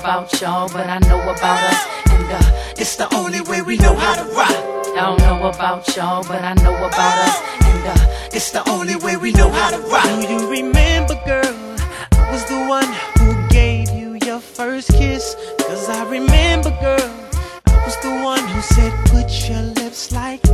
about y'all, but I know about us. And it's the only way we know how to rock. I don't know about y'all, but I know about us. And it's the only way we know how to rock. Do you remember, girl, I was the one who gave you your first kiss? 'Cause I remember, girl, I was the one who said put your lips like